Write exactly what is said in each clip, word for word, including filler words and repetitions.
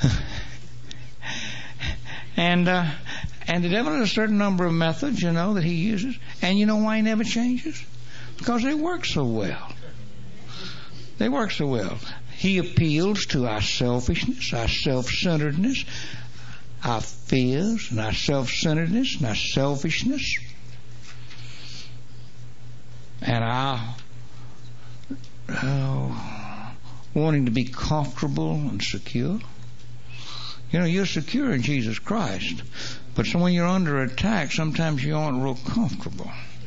and uh, and the devil has a certain number of methods, you know, that he uses. And you know why he never changes? Because they work so well. They work so well. He appeals to our selfishness, our self-centeredness, our fears, and our self-centeredness, and our selfishness, and our uh, wanting to be comfortable and secure. You know, you're secure in Jesus Christ, but so when you're under attack, sometimes you aren't real comfortable.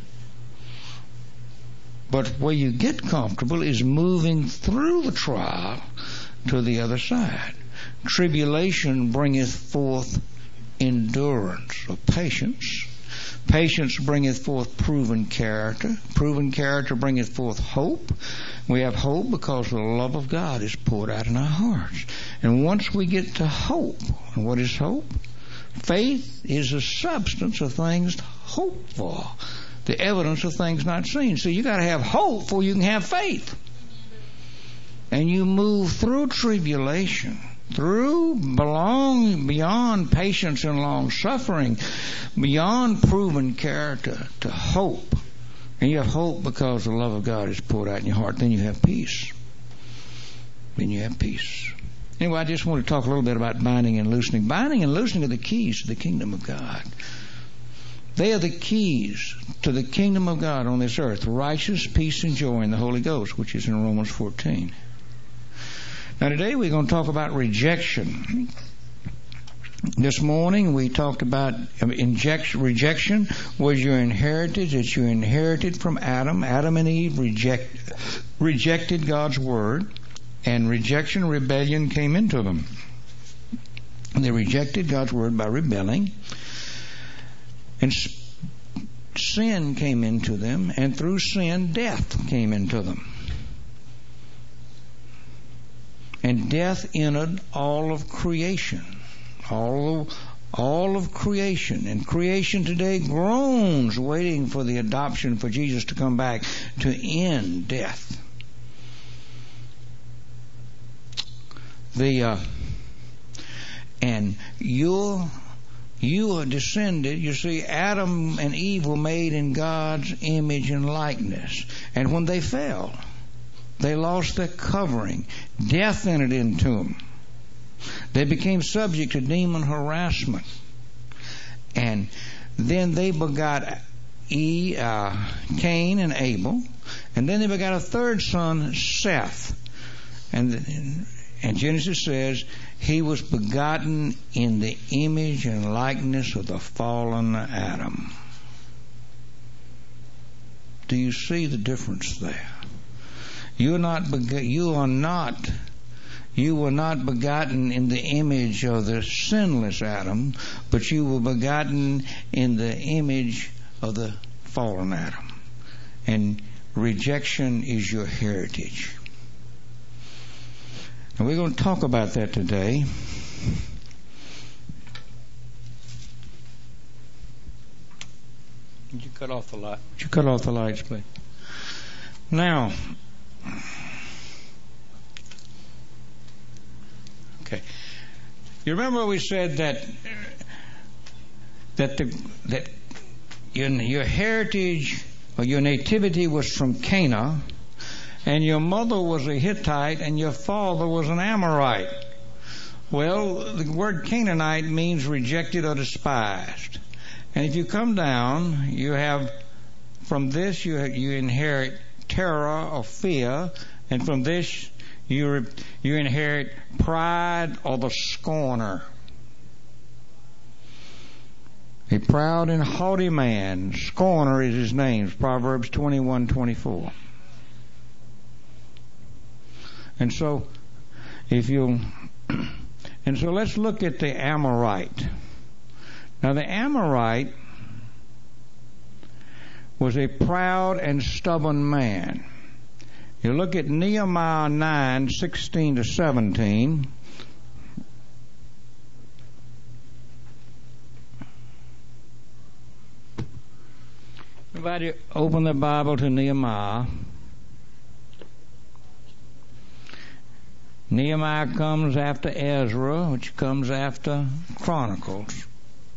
But where you get comfortable is moving through the trial to the other side. Tribulation bringeth forth endurance or patience. Patience bringeth forth proven character. Proven character bringeth forth hope. We have hope because the love of God is poured out in our hearts. And once we get to hope, and what is hope? Faith is the substance of things hoped for, the evidence of things not seen. So you got to have hope before you can have faith. And you move through tribulation, through belong beyond patience and long suffering, beyond proven character to hope. And you have hope because the love of God is poured out in your heart. Then you have peace. Then you have peace. Anyway, I just want to talk a little bit about binding and loosening. Binding and loosening are the keys to the kingdom of God. They are the keys to the kingdom of God on this earth. Righteousness, peace, and joy in the Holy Ghost, which is in Romans fourteen. Now today we're going to talk about rejection. This morning we talked about injection. Rejection was your inheritance that you inherited from Adam. Adam and Eve reject, rejected God's word, and rejection, rebellion came into them. They rejected God's word by rebelling. And sin came into them, and through sin, death came into them. And death entered all of creation. All of, all of creation. And creation today groans, waiting for the adoption, for Jesus to come back to end death. The uh, and your You are descended, you see, Adam and Eve were made in God's image and likeness. And when they fell, they lost their covering. Death entered into them. They became subject to demon harassment. And then they begot e, uh, Cain and Abel. And then they begot a third son, Seth. And, and Genesis says, he was begotten in the image and likeness of the fallen Adam. Do you see the difference there? You are not. Beg- you are not. You were not begotten in the image of the sinless Adam, but you were begotten in the image of the fallen Adam. And rejection is your heritage. And we're going to talk about that today. Would you cut off the light? Would you cut off the lights, please? Now, okay. You remember we said that that the that your your heritage or your nativity was from Canaan. And your mother was a Hittite, and your father was an Amorite. Well, the word Canaanite means rejected or despised. And if you come down, you have, from this you you inherit terror or fear, and from this you you inherit pride or the scorner. A proud and haughty man, scorner is his name. Proverbs twenty-one twenty-four. And so, if you, and so let's look at the Amorite. Now the Amorite was a proud and stubborn man. You look at Nehemiah nine, sixteen to seventeen. Everybody open the Bible to Nehemiah. Nehemiah comes after Ezra, which comes after Chronicles.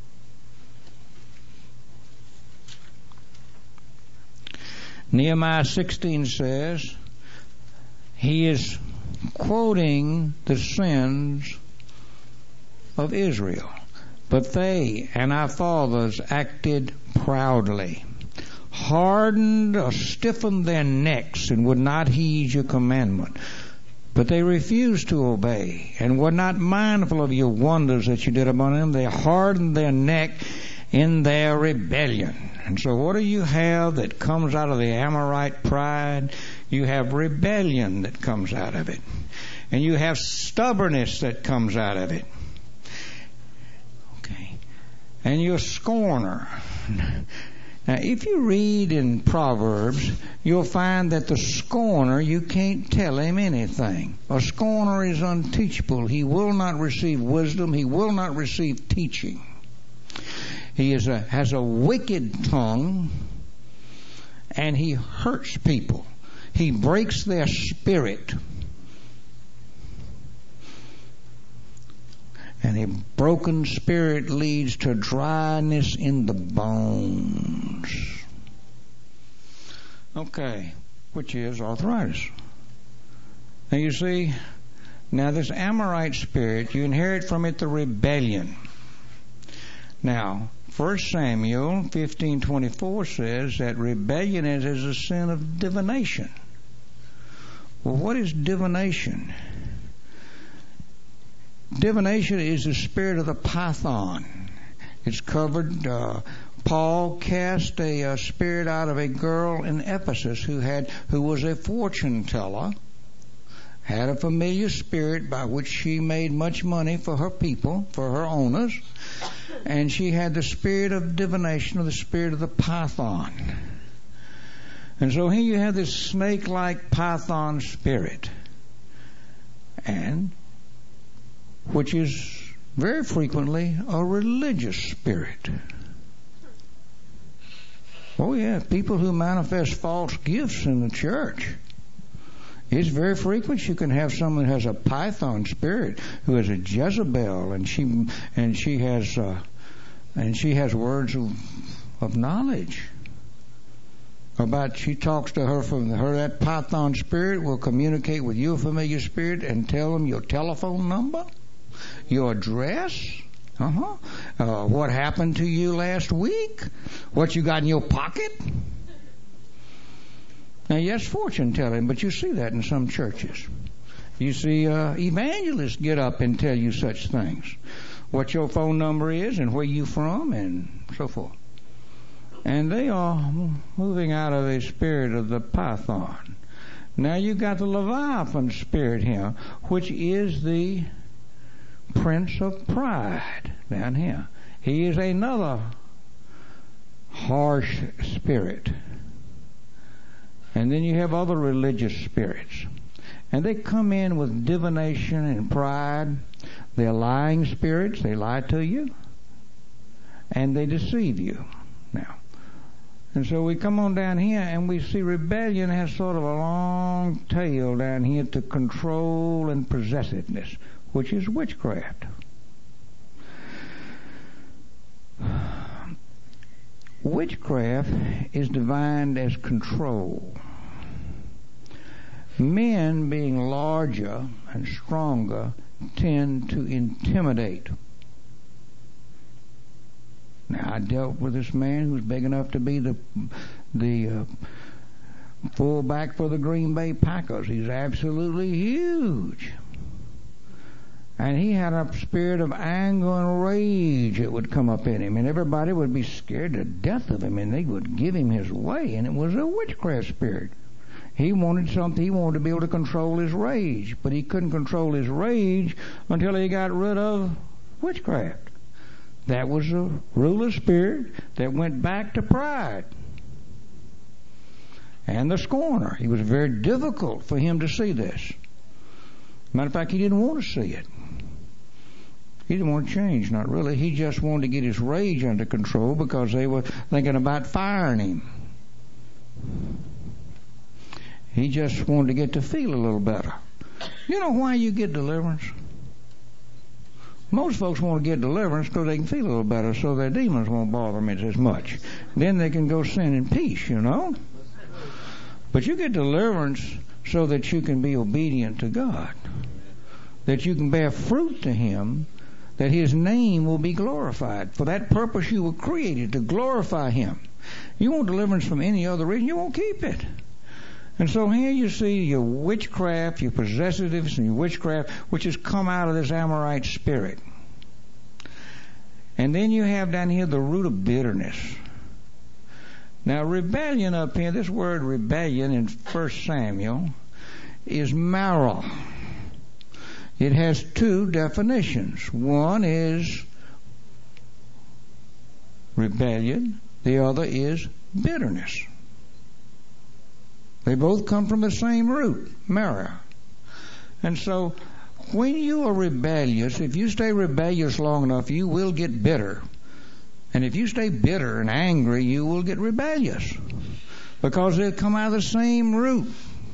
Nehemiah sixteen says, he is quoting the sins of Israel. But they and our fathers acted proudly, hardened or stiffened their necks, and would not heed your commandment. But they refused to obey, and were not mindful of your wonders that you did among them. They hardened their neck in their rebellion. And so what do you have that comes out of the Amorite pride? You have rebellion that comes out of it. And you have stubbornness that comes out of it. Okay. And you're a scorner. Now, if you read in Proverbs, you'll find that the scorner, you can't tell him anything. A scorner is unteachable. He will not receive wisdom. He will not receive teaching. He is a, has a wicked tongue, and he hurts people. He breaks their spirit. And a broken spirit leads to dryness in the bones. Okay, which is arthritis. Now you see, now this Amorite spirit, you inherit from it the rebellion. Now, First Samuel fifteen twenty-four says that rebellion is, is a sin of divination. Well, what is divination? Divination is the spirit of the Python. It's covered. Uh, Paul cast a, a spirit out of a girl in Ephesus who had who was a fortune teller, had a familiar spirit by which she made much money for her people, for her owners, and she had the spirit of divination, or the spirit of the Python. And so here you have this snake-like Python spirit, and which is very frequently a religious spirit. Oh yeah, people who manifest false gifts in the church. It's very frequent you can have someone who has a Python spirit, who is a Jezebel, and she and she has uh, and she has words of, of knowledge. About she talks to her from her that Python spirit will communicate with your familiar spirit and tell them your telephone number, your address, uh-huh, uh, what happened to you last week, what you got in your pocket. Now, yes, fortune telling, but you see that in some churches. You see uh, evangelists get up and tell you such things, what your phone number is and where you from and so forth. And they are moving out of a spirit of the Python. Now you got the Leviathan spirit here, which is the prince of pride down here. He is another harsh spirit. And then you have other religious spirits. And they come in with divination and pride. They're lying spirits. They lie to you. And they deceive you. Now, and so we come on down here and we see rebellion has sort of a long tail down here to control and possessiveness, which is witchcraft. Witchcraft is defined as control. Men, being larger and stronger, tend to intimidate. Now, I dealt with this man who was big enough to be the the uh, fullback for the Green Bay Packers. He's absolutely huge. And he had a spirit of anger and rage that would come up in him. And everybody would be scared to death of him, and they would give him his way. And it was a witchcraft spirit. He wanted something, he wanted to be able to control his rage. But he couldn't control his rage until he got rid of witchcraft. That was a ruler spirit that went back to pride. And the scorner. It was very difficult for him to see this. Matter of fact, he didn't want to see it. He didn't want to change, not really. He just wanted to get his rage under control because they were thinking about firing him. He just wanted to get to feel a little better. You know why you get deliverance? Most folks want to get deliverance because they can feel a little better, so their demons won't bother them as much. Then they can go sin in peace, you know. But you get deliverance so that you can be obedient to God, that you can bear fruit to Him, that His name will be glorified. For that purpose you were created, to glorify Him. You want deliverance from any other reason, you won't keep it. And so here you see your witchcraft, your possessiveness and your witchcraft, which has come out of this Amorite spirit. And then you have down here the root of bitterness. Now rebellion up here, this word rebellion in First Samuel is maror. It has two definitions. One is rebellion, the other is bitterness. They both come from the same root, maror. And so when you are rebellious, if you stay rebellious long enough, you will get bitter. And if you stay bitter and angry, you will get rebellious. Because they come out of the same root.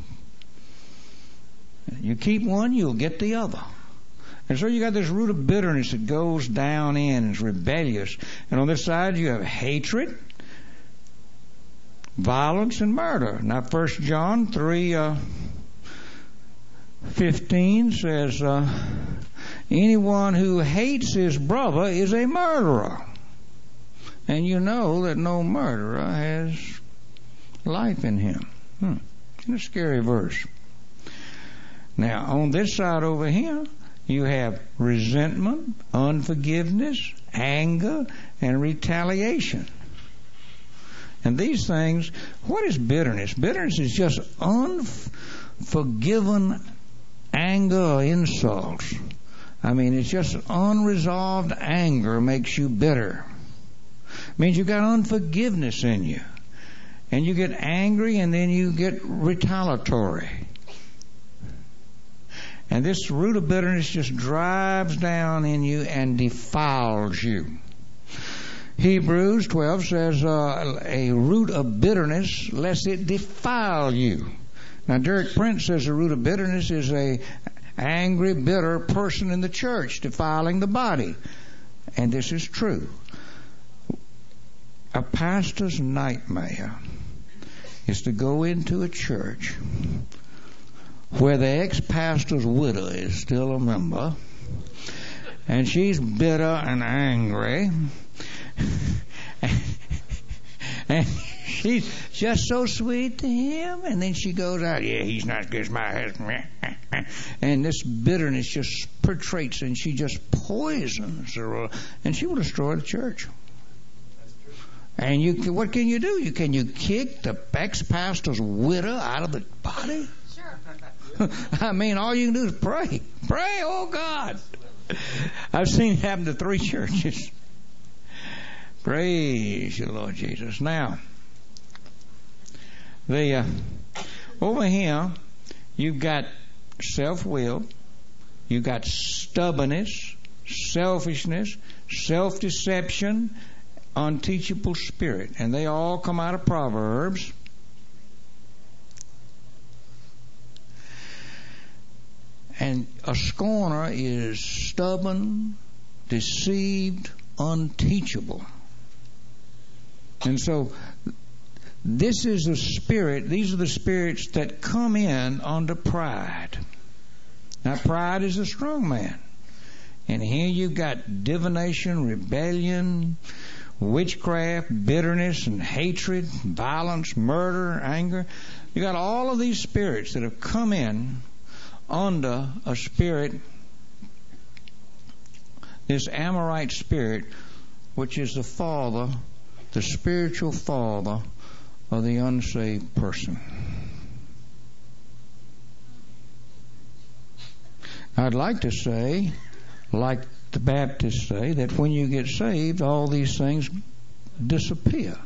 You keep one, you'll get the other. And so you got this root of bitterness that goes down in and is rebellious. And on this side you have hatred, violence, and murder. Now First John three uh, fifteen says, uh, anyone who hates his brother is a murderer. And you know that no murderer has life in him. Hmm. It's a scary verse. Now, on this side over here, you have resentment, unforgiveness, anger, and retaliation. And these things, what is bitterness? Bitterness is just unforgiven anger or insults. I mean, it's just unresolved anger makes you bitter. It means you've got unforgiveness in you. And you get angry and then you get retaliatory. And this root of bitterness just drives down in you and defiles you. Hebrews twelve says, uh, a root of bitterness, lest it defile you. Now, Derek Prince says the root of bitterness is a angry, bitter person in the church, defiling the body. And this is true. A pastor's nightmare is to go into a church where the ex-pastor's widow is still a member, and she's bitter and angry, and she's just so sweet to him, and then she goes out, yeah, he's not as good as my husband, and this bitterness just penetrates, and she just poisons her, and she will destroy the church. And you, can, what can you do? You can you kick the ex-pastor's widow out of the body? Sure. I mean, all you can do is pray. Pray, oh God. I've seen it happen to three churches. Praise you, Lord Jesus. Now, the uh, over here, you've got self-will, you've got stubbornness, selfishness, self-deception, unteachable spirit, and they all come out of Proverbs. And a scorner is stubborn, deceived, unteachable. And so this is a spirit, these are the spirits that come in under pride. Now pride is a strong man. And here you've got divination, rebellion, witchcraft, bitterness, and hatred, violence, murder, anger. You got all of these spirits that have come in under a spirit, this Amorite spirit, which is the father, the spiritual father of the unsaved person. I'd like to say, like the Baptists say, that when you get saved, all these things disappear.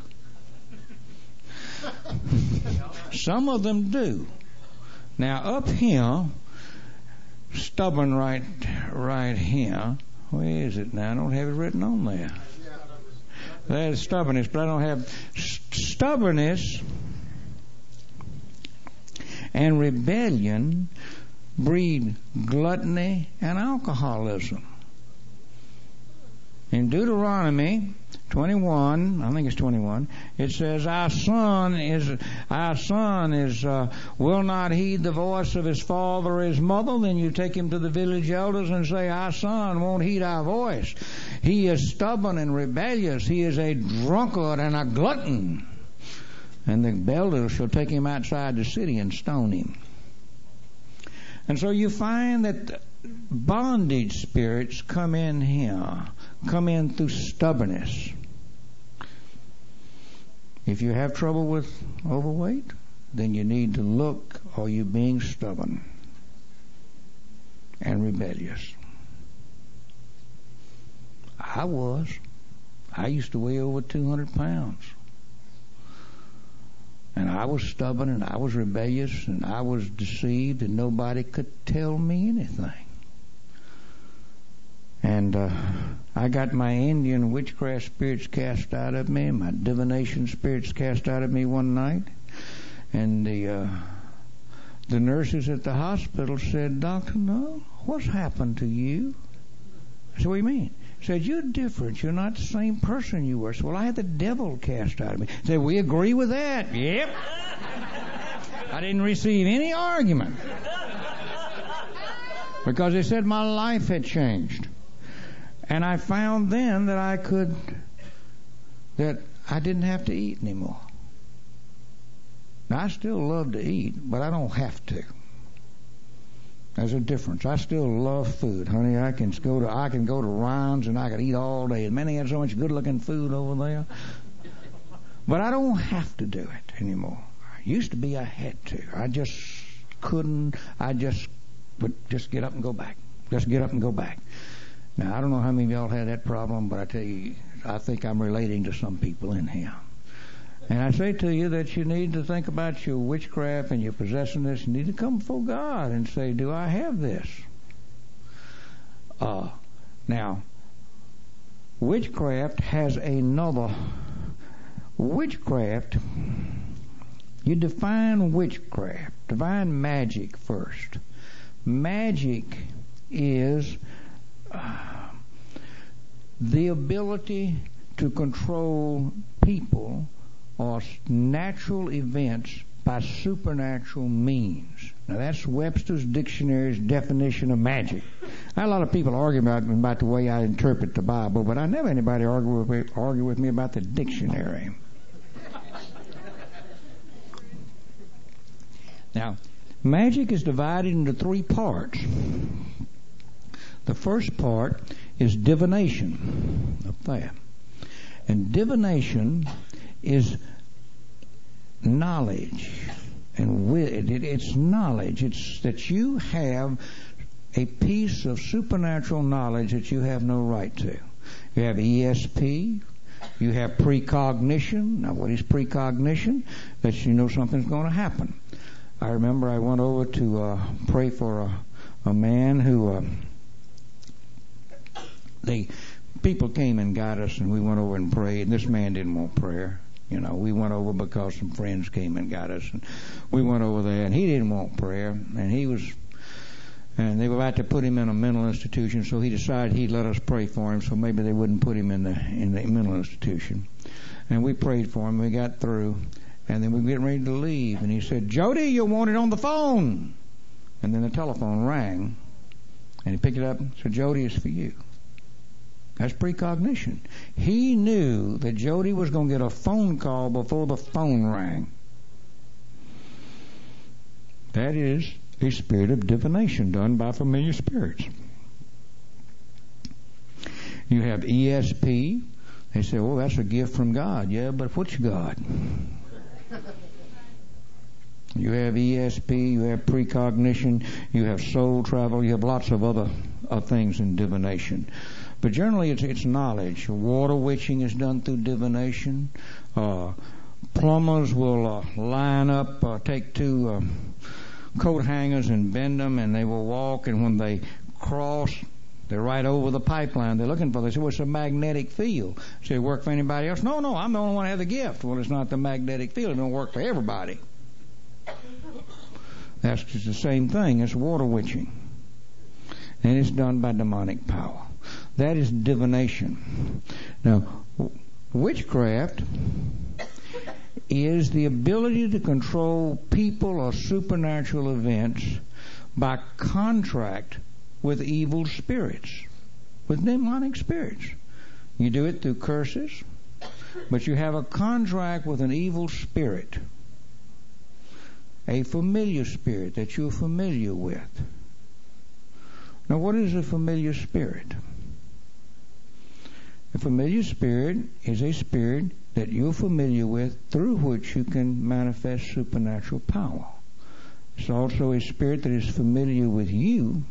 Some of them do. Now up here, stubborn right, right here. Where is it now? I don't have it written on there. There's stubbornness, but I don't have stubbornness and rebellion. breed gluttony and alcoholism. In Deuteronomy twenty-one, I think it's twenty-one, it says, Our son is, our son is, uh, will not heed the voice of his father or his mother. Then you take him to the village elders and say, Our son won't heed our voice. He is stubborn and rebellious. He is a drunkard and a glutton. And the elders shall take him outside the city and stone him. And so you find that bondage spirits come in here, come in through stubbornness. If you have trouble with overweight, then you need to look, are you being stubborn and rebellious? I was. I used to weigh over two hundred pounds. And I was stubborn and I was rebellious and I was deceived and nobody could tell me anything. And uh, I got my Indian witchcraft spirits cast out of me, my divination spirits cast out of me one night. And the uh, the nurses at the hospital said, Doctor, no, what's happened to you? I said, what do you mean? Said, you're different. You're not the same person you were. So, well, I had the devil cast out of me. Said, we agree with that. Yep. I didn't receive any argument. Because they said my life had changed. And I found then that I could, that I didn't have to eat anymore. Now, I still love to eat, but I don't have to. There's a difference. I still love food, honey. I can go to I can go to Ryan's and I can eat all day. And man, they had so much good-looking food over there. But I don't have to do it anymore. I used to be I had to. I just couldn't. I just would just get up and go back. Just get up and go back. Now, I don't know how many of y'all had that problem, but I tell you, I think I'm relating to some people in here. And I say to you that you need to think about your witchcraft and your possessiveness. You need to come before God and say, do I have this? Uh, now, witchcraft has another. Witchcraft, you define witchcraft. Define magic first. Magic is uh, the ability to control people or natural events by supernatural means. Now that's Webster's Dictionary's definition of magic. I had a lot of people argue about, about the way I interpret the Bible, but I never had anybody argue with me, argue with me about the dictionary. Now, magic is divided into three parts. The first part is divination, up there. And divination is knowledge, and it's knowledge. It's that you have a piece of supernatural knowledge that you have no right to. You have E S P. You have precognition. Now, what is precognition? That you know something's going to happen. I remember I went over to uh, pray for a, a man who uh, the people came and got us, and we went over and prayed. And this man didn't want prayer. You know, we went over because some friends came and got us, and we went over there, and he didn't want prayer, and he was, and they were about to put him in a mental institution, so he decided he'd let us pray for him, so maybe they wouldn't put him in the in the mental institution. And we prayed for him, we got through, and then we were getting ready to leave, and he said, Jody, you're wanted on the phone. And then the telephone rang, and he picked it up and said, Jody, it's for you. That's precognition. He knew that Jody was going to get a phone call before the phone rang. That is a spirit of divination done by familiar spirits. You have E S P. They say, well, that's a gift from God. Yeah, but which God? You have E S P, you have precognition, you have soul travel, you have lots of other uh, things in divination. But generally, it's, it's knowledge. Water witching is done through divination. Uh, plumbers will uh, line up, uh, take two uh, coat hangers and bend them, and they will walk, and when they cross, they're right over the pipeline they're looking for. They say, well, it's a magnetic field. Say, it work for anybody else? No, no, I'm the only one who has the gift. Well, it's not the magnetic field. It don't work for everybody. That's just the same thing. It's water witching. And it's done by demonic power. That is divination. Now, witchcraft is the ability to control people or supernatural events by contract with evil spirits, with demonic spirits. You do it through curses, but you have a contract with an evil spirit, a familiar spirit that you're familiar with. Now, what is a familiar spirit? A familiar spirit is a spirit that you're familiar with through which you can manifest supernatural power. It's also a spirit that is familiar with you,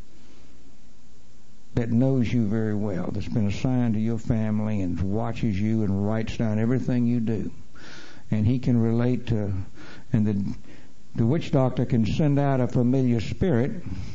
that knows you very well, that's been assigned to your family and watches you and writes down everything you do. And he can relate to, and the, the witch doctor can send out a familiar spirit.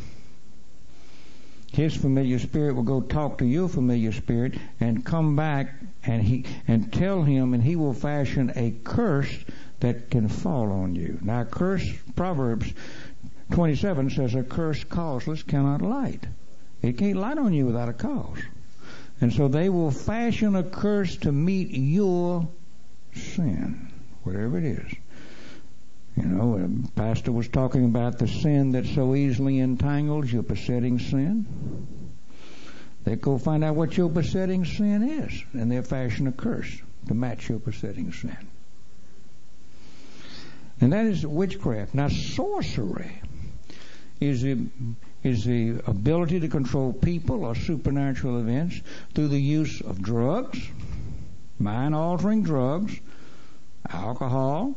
His familiar spirit will go talk to your familiar spirit and come back and he and tell him, and he will fashion a curse that can fall on you. Now, a curse, Proverbs twenty-seven says, a curse causeless cannot light. It can't light on you without a cause. And so they will fashion a curse to meet your sin, whatever it is. You know, a pastor was talking about the sin that so easily entangles, your besetting sin. They go find out what your besetting sin is, and they'll fashion a curse to match your besetting sin. And that is witchcraft. Now, sorcery is the, is the ability to control people or supernatural events through the use of drugs, mind-altering drugs, alcohol.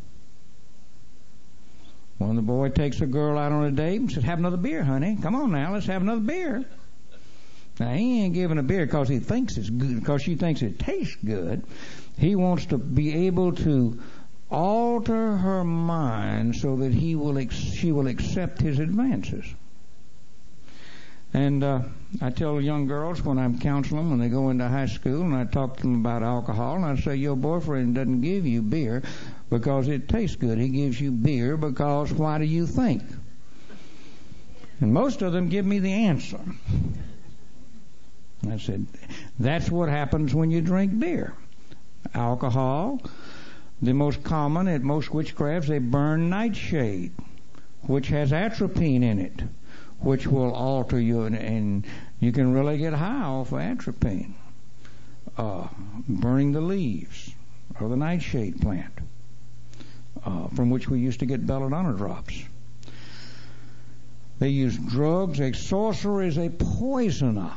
When the boy takes a girl out on a date and says, have another beer, honey. Come on now, let's have another beer. Now, he ain't giving a beer because he thinks it's good, because she thinks it tastes good. He wants to be able to alter her mind so that he will ex- she will accept his advances. And uh, I tell young girls when I'm counseling, when they go into high school, and I talk to them about alcohol, and I say, your boyfriend doesn't give you beer because it tastes good. He gives you beer because why do you think? And most of them give me the answer. I said, that's what happens when you drink beer. Alcohol, the most common at most witchcrafts, they burn nightshade, which has atropine in it, which will alter you, and, and you can really get high off of atropine. Uh, burning the leaves of the nightshade plant, uh, from which we used to get belladonna drops. They use drugs. A sorcerer is a poisoner.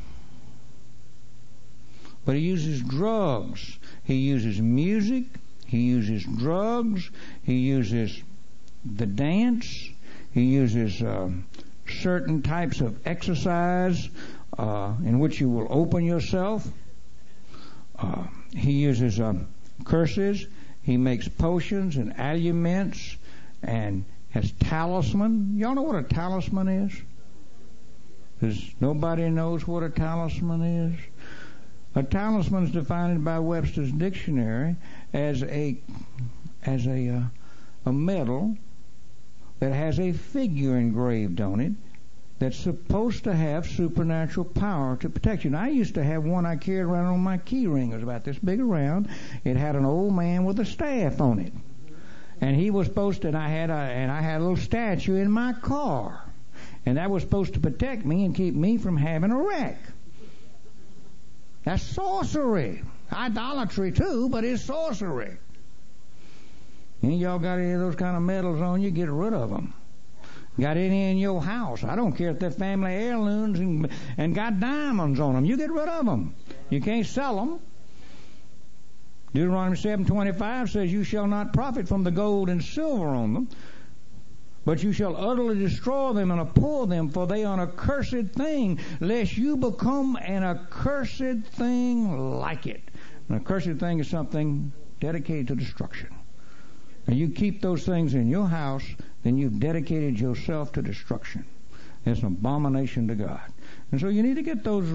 But he uses drugs. He uses music. He uses drugs. He uses the dance. He uses uh, certain types of exercise uh, in which you will open yourself. Uh, he uses uh, curses. He makes potions and aluments and has talisman. Y'all know what a talisman is? Does nobody knows what a talisman is? A talisman is defined by Webster's dictionary as a as a uh, a medal that has a figure engraved on it that's supposed to have supernatural power to protect you. Now, I used to have one I carried around on my key ring. It was about this big around. It had an old man with a staff on it, and he was supposed to. And I had a and I had a little statue in my car, and that was supposed to protect me and keep me from having a wreck. That's sorcery. Idolatry too, but it's sorcery. Any of y'all got any of those kind of medals on you, get rid of them. Got any in your house? I don't care if they're family heirlooms and, and got diamonds on them. You get rid of them. You can't sell them. Deuteronomy seven twenty-five says, you shall not profit from the gold and silver on them, but you shall utterly destroy them and abhor them, for they are an accursed thing, lest you become an accursed thing like it. An accursed thing is something dedicated to destruction. And you keep those things in your house, then you've dedicated yourself to destruction. It's an abomination to God. And so you need to get those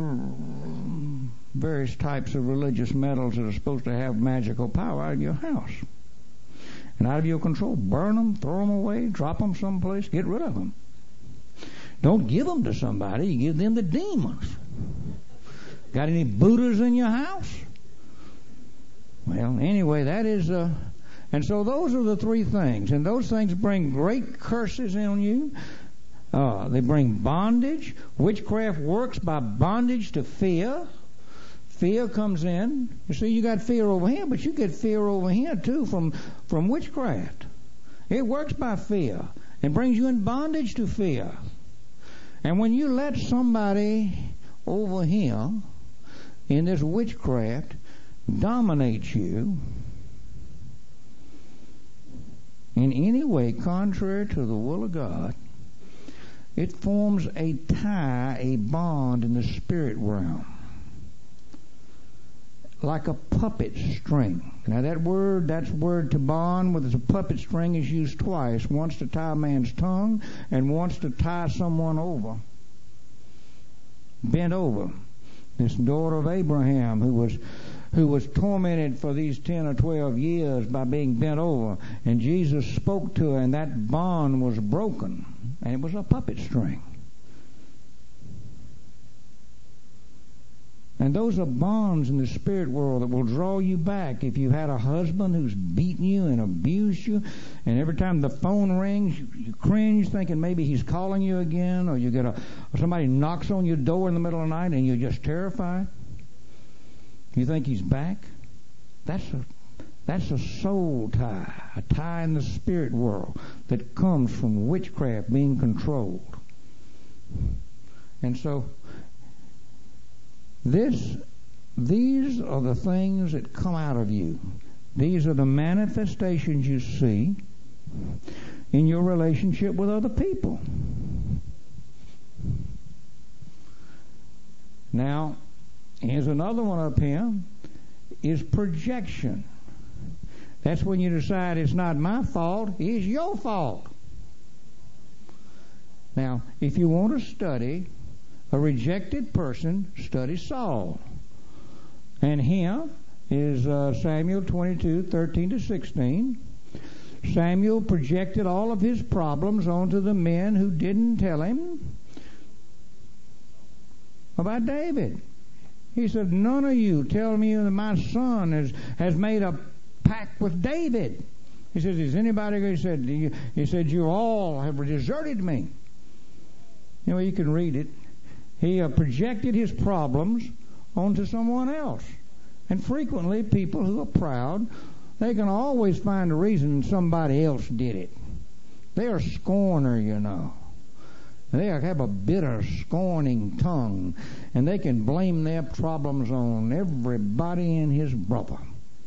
various types of religious medals that are supposed to have magical power out of your house. and out of your control. Burn them, throw them away, drop them someplace, get rid of them. Don't give them to somebody. You give them to demons. Got any Buddhas in your house? Well, anyway, that is... Uh, and so those are the three things. And those things bring great curses on you. Uh, they bring bondage. Witchcraft works by bondage to fear. Fear comes in. You see, you got fear over here, but you get fear over here too from, from witchcraft. It works by fear. It brings you in bondage to fear. And when you let somebody over here in this witchcraft dominate you in any way contrary to the will of God, it forms a tie, a bond in the spirit realm, like a puppet string. Now that word, that's word to bond with a puppet string is used twice, once to tie a man's tongue and once to tie someone over, bent over. This daughter of Abraham who was who was tormented for these ten or twelve years by being bent over, and Jesus spoke to her and that bond was broken, and it was a puppet string. And those are bonds in the spirit world that will draw you back. If you had a husband who's beaten you and abused you, and every time the phone rings, you, you cringe thinking maybe he's calling you again, or you get a or somebody knocks on your door in the middle of the night and you're just terrified. You think he's back? That's a that's a soul tie, a tie in the spirit world that comes from witchcraft being controlled. And so This, these are the things that come out of you. These are the manifestations you see in your relationship with other people. Now, here's another one up here, is projection. That's when you decide it's not my fault, it's your fault. Now, if you want to study a rejected person, study Saul. And here is uh, Samuel twenty-two, thirteen to sixteen. Samuel projected all of his problems onto the men who didn't tell him about David. He said, none of you tell me that my son has, has made a pact with David. He says, is anybody, he said, you, he said, you all have deserted me. You know, you can read it. He uh, projected his problems onto someone else. And frequently, people who are proud, they can always find a reason somebody else did it. They're a scorner, you know. They have a bitter, scorning tongue, and they can blame their problems on everybody and his brother.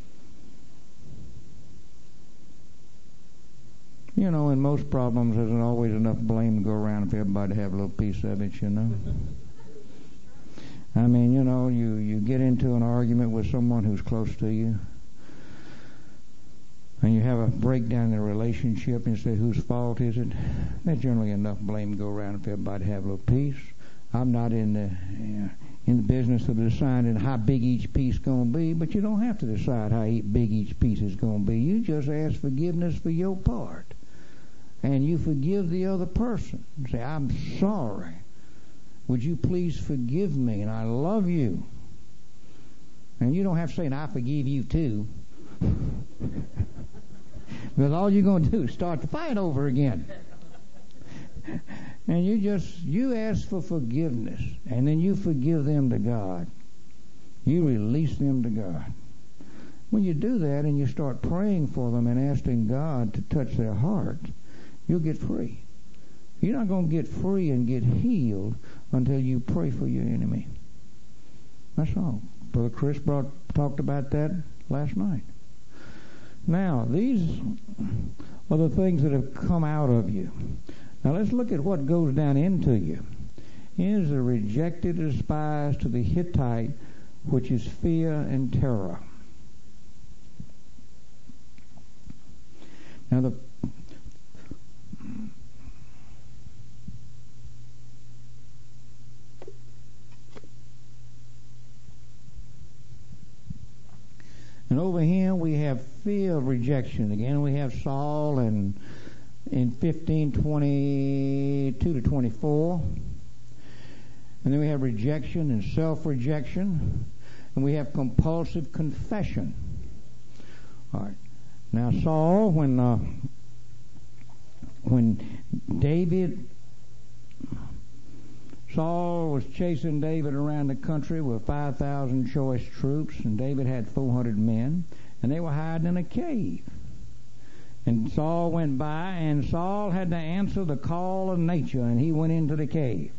You know, in most problems, there's always enough blame to go around for everybody to have a little piece of it, you know. I mean, you know, you, you get into an argument with someone who's close to you, and you have a breakdown in the relationship, and you say, whose fault is it? There's generally enough blame to go around for everybody to have a little piece. I'm not in the uh, in the business of deciding how big each piece is going to be, but you don't have to decide how big each piece is going to be. You just ask forgiveness for your part. And you forgive the other person. Say, I'm sorry. Would you please forgive me? And I love you. And you don't have to say, and I forgive you too. Because all you're going to do is start the fight over again. And you just, you ask for forgiveness. And then you forgive them to God. You release them to God. When you do that and you start praying for them and asking God to touch their heart, you'll get free. You're not going to get free and get healed until you pray for your enemy. That's all. Brother Chris brought, talked about that last night. Now, these are the things that have come out of you. Now, let's look at what goes down into you. Is the rejected, despised to the Hittite, which is fear and terror. Now, the And over here we have fear of rejection. Again, we have Saul and in fifteen twenty-two to twenty-four. And then we have rejection and self-rejection. And we have compulsive confession. All right. Now Saul, when uh, when David, Saul was chasing David around the country with five thousand choice troops, and David had four hundred men, and they were hiding in a cave. And Saul went by, and Saul had to answer the call of nature, and he went into the cave.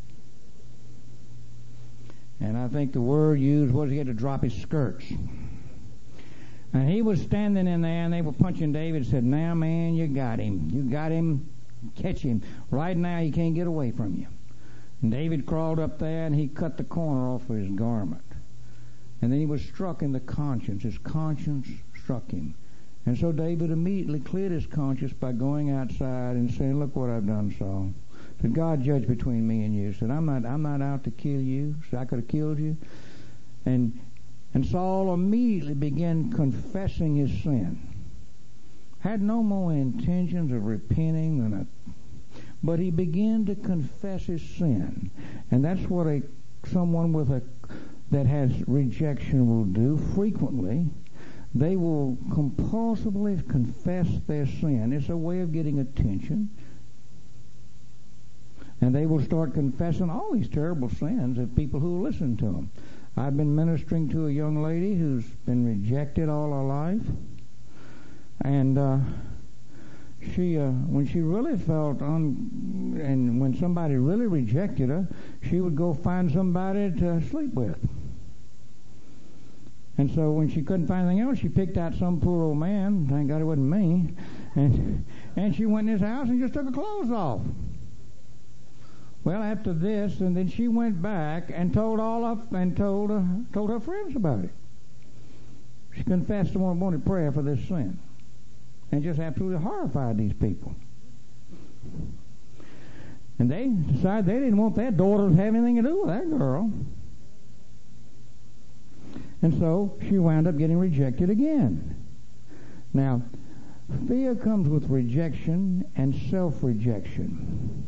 And I think the word used was he had to drop his skirts. And he was standing in there, and they were punching David and said, "Now, man, you got him. You got him. Catch him. Right now, he can't get away from you." And David crawled up there, and he cut the corner off of his garment. And then he was struck in the conscience. His conscience struck him. And so David immediately cleared his conscience by going outside and saying, "Look what I've done, Saul." Said, "God judge between me and you." Said, I'm not I'm not out to kill you. Said, "I could have killed you." And and Saul immediately began confessing his sin. Had no more intentions of repenting than a but he began to confess his sin. And that's what a someone with a that has rejection will do frequently. They will compulsively confess their sin. It's a way of getting attention. And they will start confessing all these terrible sins of people who listen to them. I've been ministering to a young lady who's been rejected all her life. And uh, she, uh, when she really felt, un- and when somebody really rejected her, she would go find somebody to sleep with. And so when she couldn't find anything else, she picked out some poor old man. Thank God it wasn't me. And and she went in his house and just took her clothes off. Well, after this, and then she went back and told all of and told uh, told her friends about it. She confessed and wanted prayer for this sin, and just absolutely horrified these people. And they decided they didn't want their daughter to have anything to do with that girl. And so she wound up getting rejected again. Now, fear comes with rejection and self-rejection.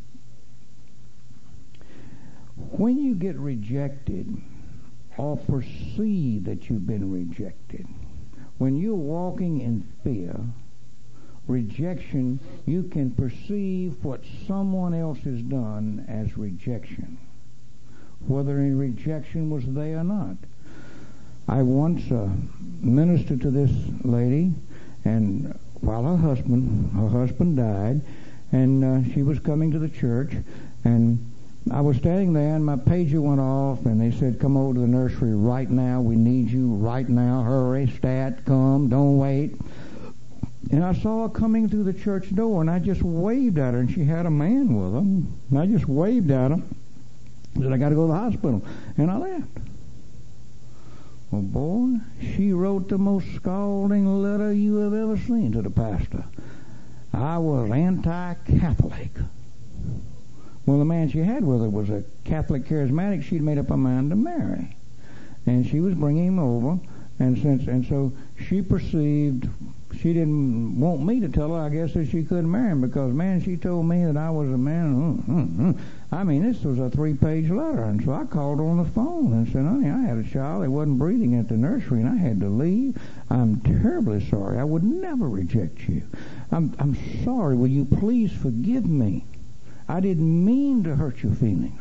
When you get rejected or perceive that you've been rejected, when you're walking in fear, rejection, you can perceive what someone else has done as rejection, whether any rejection was there or not. I once uh, ministered to this lady, and while her husband, her husband died, and uh, she was coming to the church, and I was standing there, and my pager went off, and they said, "Come over to the nursery right now. We need you right now. Hurry, stat, come, don't wait." And I saw her coming through the church door, and I just waved at her, and she had a man with her, and I just waved at her. I said, "I got to go to the hospital," and I left. Well, boy, she wrote the most scalding letter you have ever seen to the pastor. I was anti-Catholic. Well, the man she had with her was a Catholic charismatic she'd made up her mind to marry. And she was bringing him over, and since and so she perceived she didn't want me to tell her, I guess, that she couldn't marry him, because, man, she told me that I was a man. Mm, mm, mm. I mean, this was a three-page letter, and so I called her on the phone and said, "Honey, I had a child that wasn't breathing at the nursery, and I had to leave. I'm terribly sorry. I would never reject you. I'm, I'm sorry. Will you please forgive me? I didn't mean to hurt your feelings."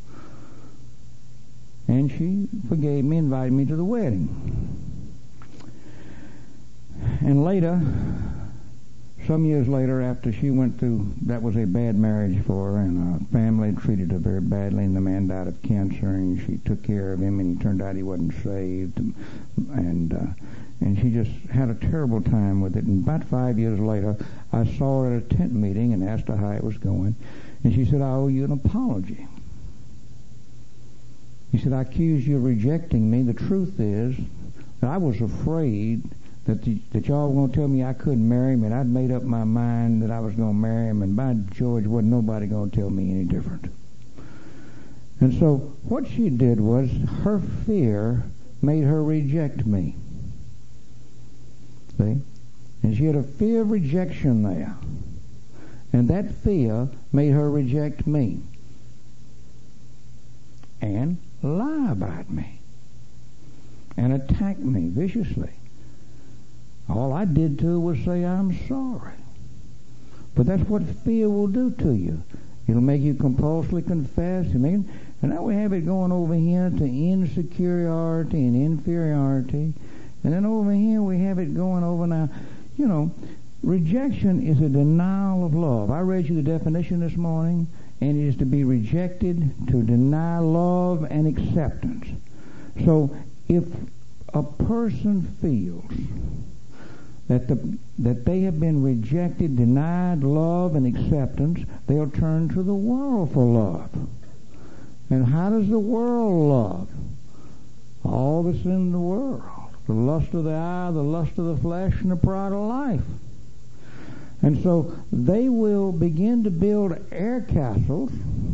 And she forgave me, invited me to the wedding. And later, some years later, after she went through, that was a bad marriage for her, and her family treated her very badly, and the man died of cancer, and she took care of him, and it turned out he wasn't saved, and uh, and she just had a terrible time with it. And about five years later, I saw her at a tent meeting and asked her how it was going, and she said, "I owe you an apology." He said, "I accuse you of rejecting me. The truth is that I was afraid that the, that y'all were going to tell me I couldn't marry him, and I'd made up my mind that I was going to marry him, and by George, wasn't nobody going to tell me any different." And so what she did was her fear made her reject me. See? And she had a fear of rejection there. And that fear made her reject me and lie about me and attack me viciously. All I did to her was say, I'm sorry. But that's what fear will do to you. It'll make you compulsively confess. And now we have it going over here to insecurity and inferiority. And then over here we have it going over now. You know, rejection is a denial of love. I read you the definition this morning, and it is to be rejected, to deny love and acceptance. So if a person feels that the that they have been rejected, denied love and acceptance, they'll turn to the world for love. And how does the world love? All that's in the world. The lust of the eye, the lust of the flesh, and the pride of life. And so they will begin to build air castles.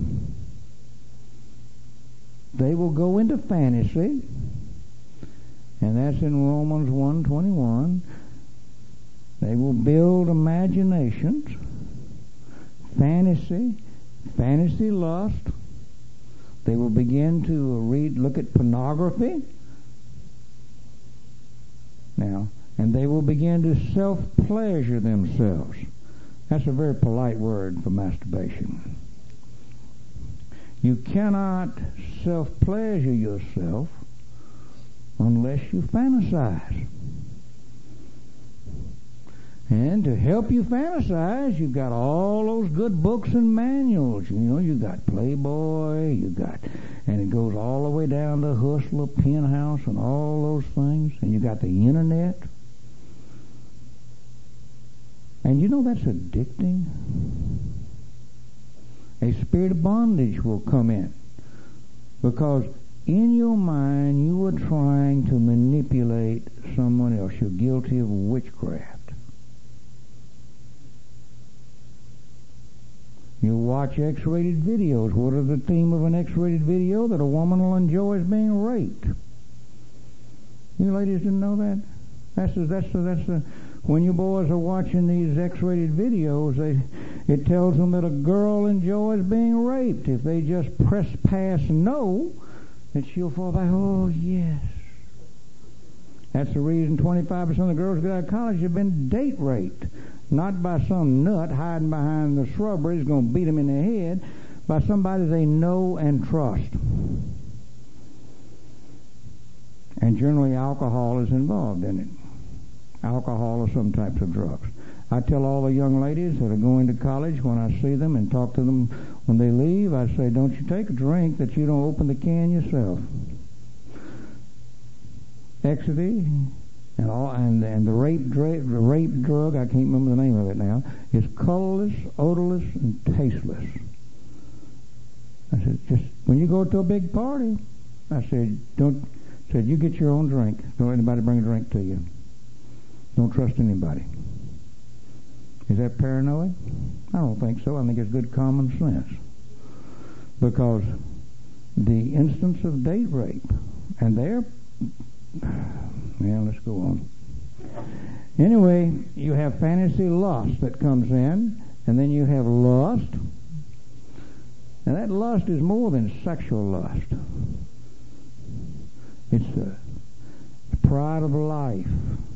They will go into fantasy. And that's in Romans one twenty-one. They will build imaginations, fantasy, fantasy lust. They will begin to read, look at pornography. Now, and they will begin to self-pleasure themselves. That's a very polite word for masturbation. You cannot self-pleasure yourself unless you fantasize. And to help you fantasize, you've got all those good books and manuals. You know, you've got Playboy, you've got, and it goes all the way down to Hustler, Penthouse, and all those things. And you've got the internet. And you know that's addicting. A spirit of bondage will come in. Because in your mind, you are trying to manipulate someone else. You're guilty of witchcraft. You watch X-rated videos. What is the theme of an X-rated video? That a woman will enjoy is being raped. You ladies didn't know that? That's the, that's the, that's the, when you boys are watching these X-rated videos, they, it tells them that a girl enjoys being raped. If they just press past no, that she'll fall back, oh, yes. That's the reason twenty-five percent of the girls get out of college have been date raped. Not by some nut hiding behind the shrubbery who's going to beat them in the head, by somebody they know and trust. And generally alcohol is involved in it. Alcohol or some types of drugs. I tell all the young ladies that are going to college, when I see them and talk to them when they leave, I say, don't you take a drink that you don't open the can yourself. Ecstasy and all, and, and the rape, dra- the rape drug, I can't remember the name of it now, is colorless, odorless, and tasteless. I said, just when you go to a big party, I said, don't, said you get your own drink. Don't let anybody bring a drink to you. Don't trust anybody. Is that paranoid? I don't think so. I think it's good common sense. Because the instance of date rape, and they're, well, let's go on. Anyway, you have fantasy lust that comes in, and then you have lust. And that lust is more than sexual lust. It's the pride of life.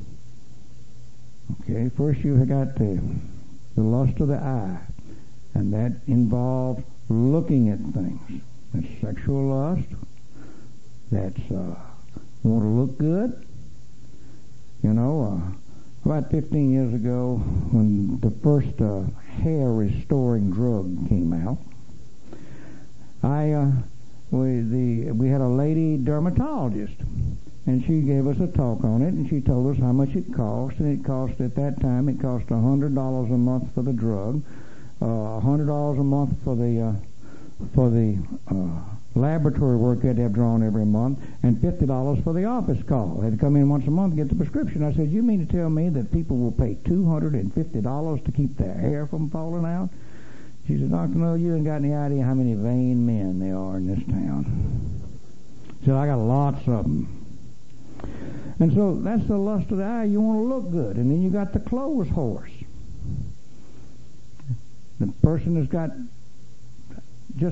Okay, first you've got the, the lust of the eye, and that involves looking at things. That's sexual lust. That's uh, want to look good. You know, uh, about fifteen years ago, when the first uh, hair restoring drug came out, I uh, we the we had a lady dermatologist. And she gave us a talk on it, and she told us how much it cost. And it cost, at that time, it cost one hundred dollars a month for the drug, uh, one hundred dollars a month for the uh, for the uh, laboratory work you had to have drawn every month, and fifty dollars for the office call. They had to come in once a month to get the prescription. I said, you mean to tell me that people will pay two hundred fifty dollars to keep their hair from falling out? She said, Doctor Miller, you ain't got any idea how many vain men there are in this town. She said, I got lots of them. And so that's the lust of the eye. You want to look good. And then you got the clothes horse. The person has got just,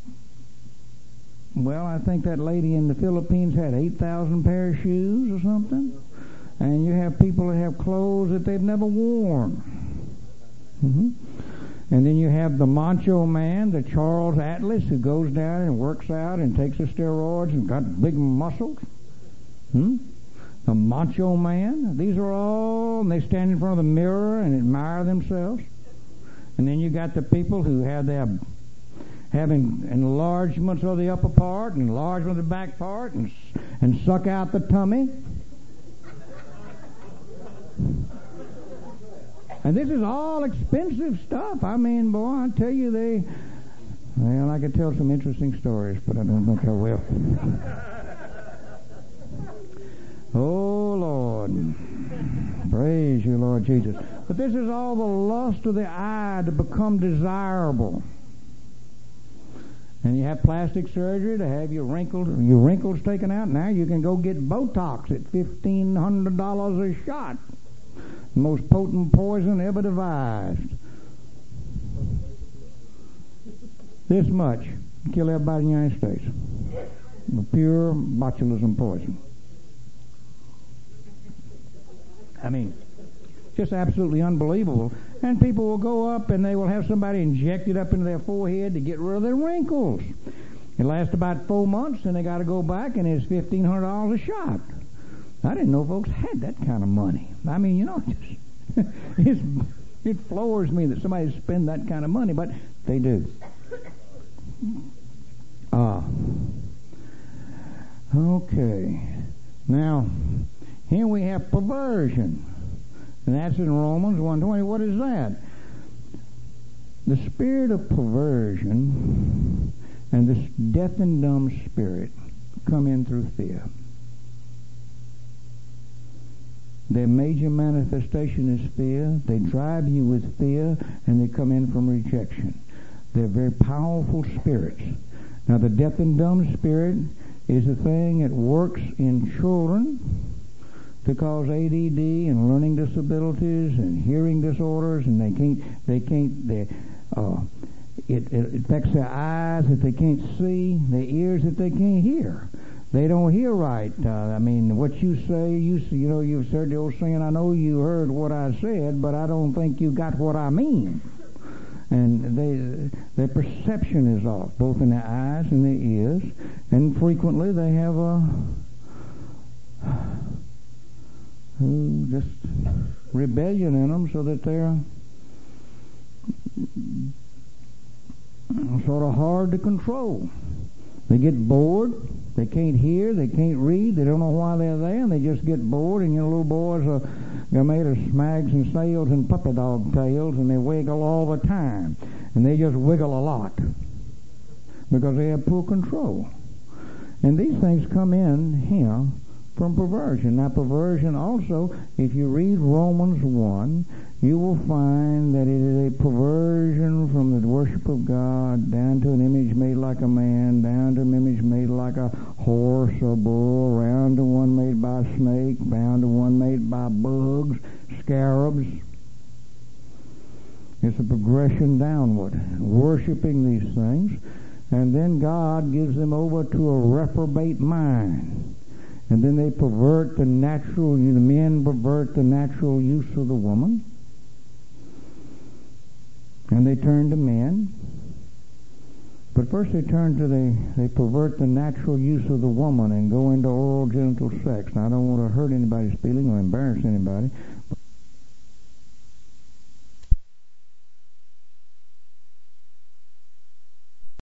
well, I think that lady in the Philippines had eight thousand pair of shoes or something. And you have people that have clothes that they've never worn. Mm-hmm. And then you have the macho man, the Charles Atlas, who goes down and works out and takes the steroids and got big muscles. Hmm? The macho man. These are all, and they stand in front of the mirror and admire themselves. And then you got the people who have their having enlargements of the upper part and enlargement of the back part and and suck out the tummy. And this is all expensive stuff. I mean, boy, I tell you, they... Well, I could tell some interesting stories, but I don't think I will. Oh, Lord. Praise you, Lord Jesus. But this is all the lust of the eye to become desirable. And you have plastic surgery to have your wrinkles, your wrinkles taken out. Now you can go get Botox at fifteen hundred dollars a shot. The most potent poison ever devised. This much kill everybody in the United States. Pure botulism poison. I mean, just absolutely unbelievable. And people will go up and they will have somebody inject it up into their forehead to get rid of their wrinkles. It lasts about four months, and they got to go back, and it's fifteen hundred dollars a shot. I didn't know folks had that kind of money. I mean, you know, it just it's, it floors me that somebody spend that kind of money, but they do. Ah. Okay. Now, here we have perversion. And that's in Romans one twenty. What is that? The spirit of perversion and this deaf and dumb spirit come in through fear. Their major manifestation is fear. They drive you with fear, and they come in from rejection. They're very powerful spirits. Now, the deaf and dumb spirit is a thing that works in children to cause A D D and learning disabilities and hearing disorders, and they can't, they can't, they, uh, it, it affects their eyes that they can't see, their ears that they can't hear. They don't hear right. Uh, I mean, what you say, you you know, you've heard the old saying, I know you heard what I said, but I don't think you got what I mean. And they, their perception is off, both in their eyes and their ears, and frequently they have a uh, just rebellion in them, so that they're sort of hard to control. They get bored. They can't hear. They can't read. They don't know why they're there, and they just get bored. And you know, little boys are they're made of smags and sails and puppy dog tails, and they wiggle all the time, and they just wiggle a lot because they have poor control. And these things come in here from perversion. Now, perversion also, if you read Romans one, you will find that it is a perversion from the worship of God down to an image made like a man, down to an image made like a horse or bull, around to one made by a snake, down to one made by bugs, scarabs. It's a progression downward, worshiping these things, and then God gives them over to a reprobate mind. And then they pervert the natural, the men pervert the natural use of the woman. And they turn to men. But first they turn to the, they pervert the natural use of the woman and go into oral genital sex. Now, I don't want to hurt anybody's feeling or embarrass anybody, but